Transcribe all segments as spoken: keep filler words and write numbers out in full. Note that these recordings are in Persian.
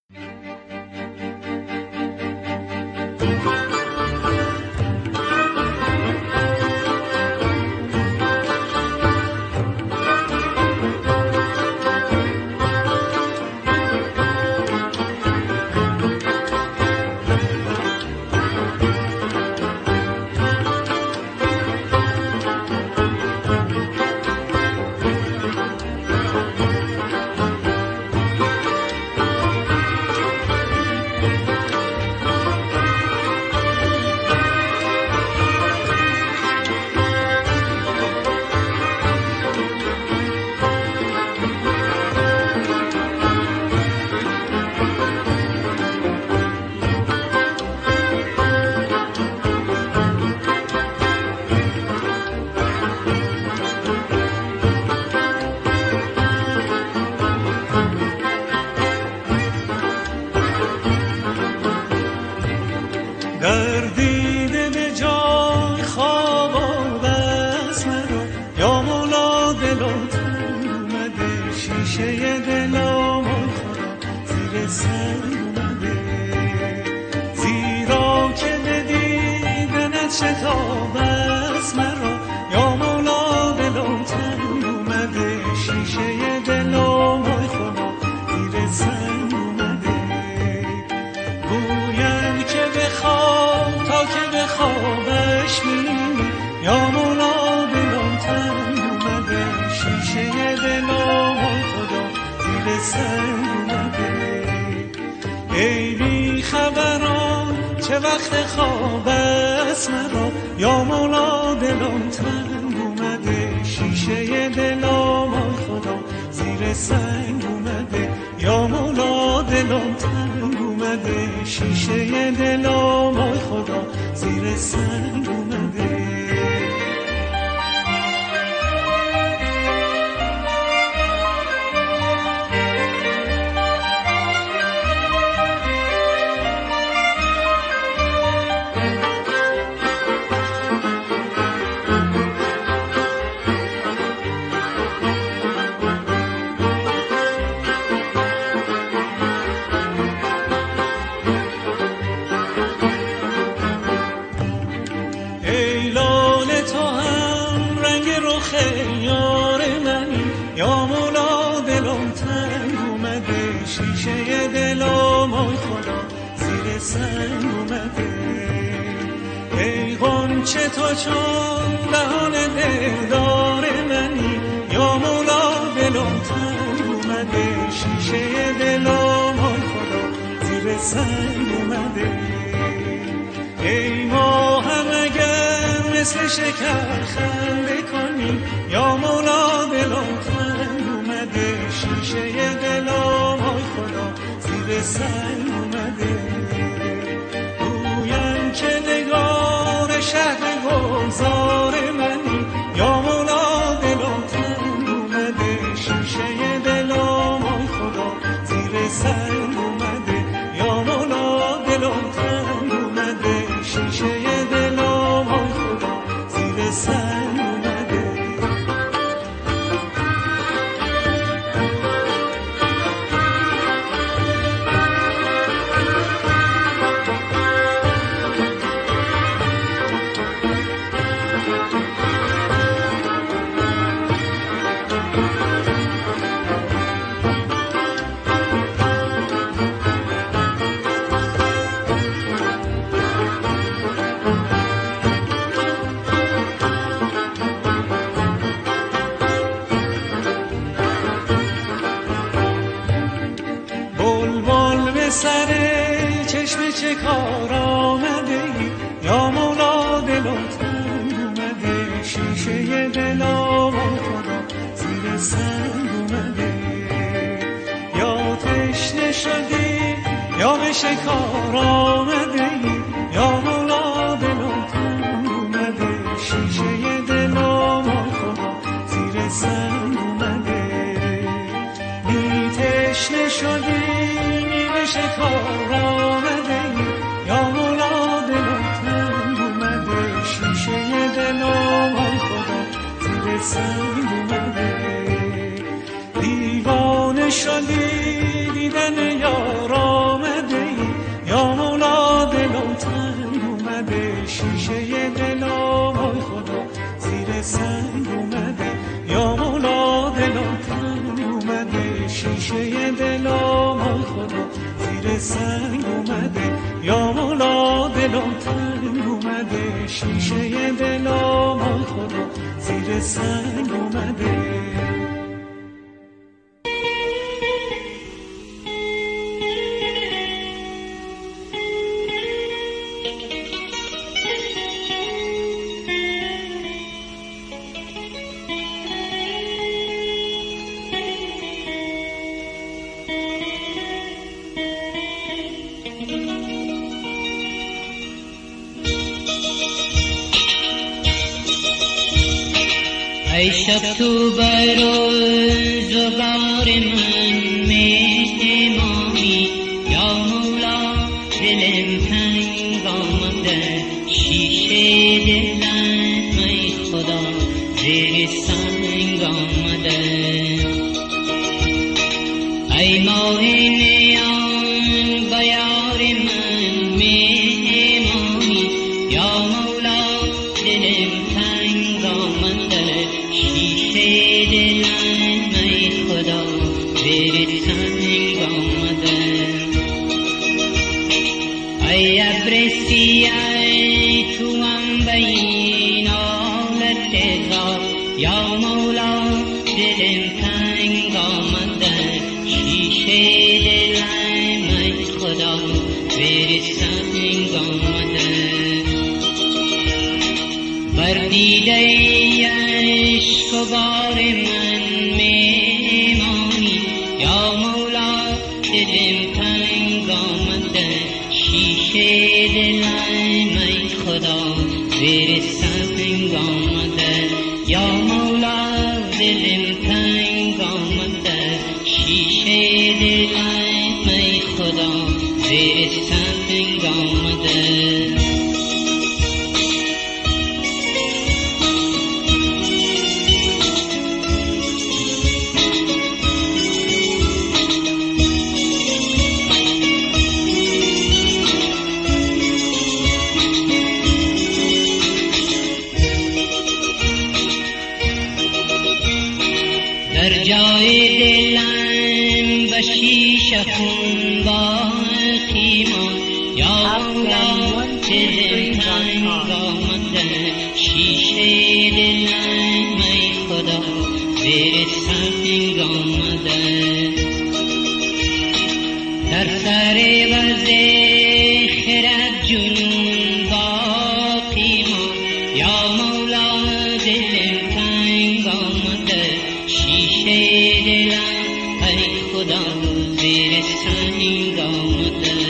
دیوانه شدی دیدن یاران زیر سنگ اومده، یا مولا دلم تنگ اومده، شیشه دلم آی خدا زیر سنگ اومده. ای شب تو بر روزگار من مهمانی، یا مولا دلم تنگ آمده، شیشه دلم ای خدا زیر سنگ آمده. ای ماه نیان با یار من مهمانی، یا مولا دلم تنگ آمده، شیشه دلم ای خدا زیر سنگ آمده. ای ابر سیاه تو هم بین آلت زار، یا مولا دلم تنگ آمده، شیشه دلم ای خدا زیر سنگ آمده. بر دیده عشق و بار من میمانی، یا مولا دلم تنگ آمده، شیشه دلم ای خدا زیر سنگ آمده. یا مولا دلم تنگ آمده، شیشه دلم ای خدا زیر سنگ آمده. در جای دلم به شیشه خون باقی ماند، یا مولا دلم تنگ آمده، شیشه دلم ای خدا زیر سنگ آمده. در سر وز خرد جنون باقی ماند، یا مولا دلم تنگ آمده، شیشه دلم ای خدا زیر سنگ آمده.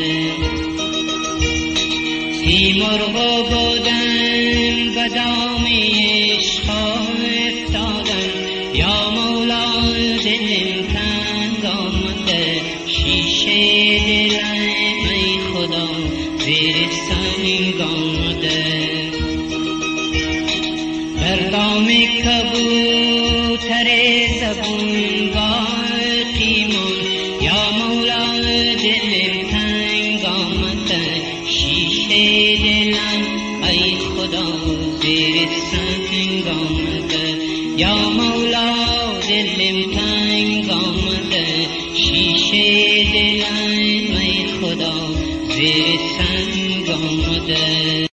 سیمرغ بودم به دام عشق افتادم، یا مولا دلم تنگ آمده، شیشه دلم ای خدا زیر سنگ آمده. در دام کبوتر زبون باقی ماند، یا مولا دلم تنگ آمده، شیشه دلم ای خدا زیر سنگ آمده. یا مولا دلم تنگ آمده، شیشه دلم ای خدا زیر سنگ آمده.